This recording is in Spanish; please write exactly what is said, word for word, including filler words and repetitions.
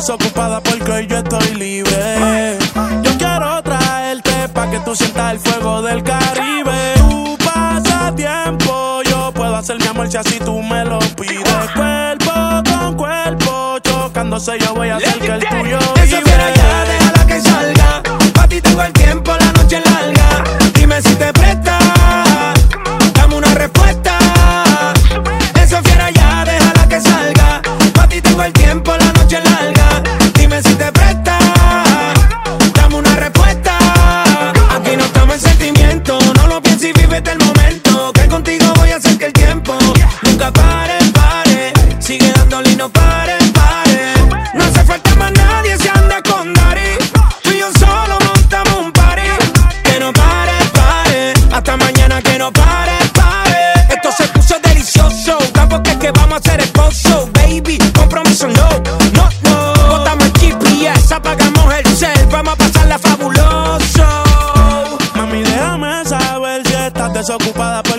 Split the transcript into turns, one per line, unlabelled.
desocupada porque hoy yo estoy libre. Yo quiero traerte pa' que tú sientas el fuego del Caribe. Tu pasatiempo, yo puedo hacer mi amor si así tú me lo pides. Cuerpo con cuerpo, chocándose yo voy a hacer que el tuyo vive.
Esa fiera ya, déjala que salga. Pa' ti tengo el tiempo, la noche es larga. Dime si te presta, dame una respuesta. Esa fiera ya, déjala que salga. Pa' ti tengo el tiempo, la noche es larga. Dime si te presta, dame una respuesta. Aquí no estamos en sentimiento, no lo pienses y vívete el momento. Que contigo voy a hacer que el tiempo nunca pare, pare. Sigue dándole y no pare, pare. No hace falta más nadie, se anda con Dari. Tú y yo solo montamos un party. Que no pare, pare. Hasta mañana que no pare, pare. Esto se puso delicioso. Tampoco es que vamos a hacer esposo, baby. Compromiso no, no, no. Botamos el G P S, apagamos el cel. Vamos a pasarla fabuloso.
Mami, déjame saber si estás desocupada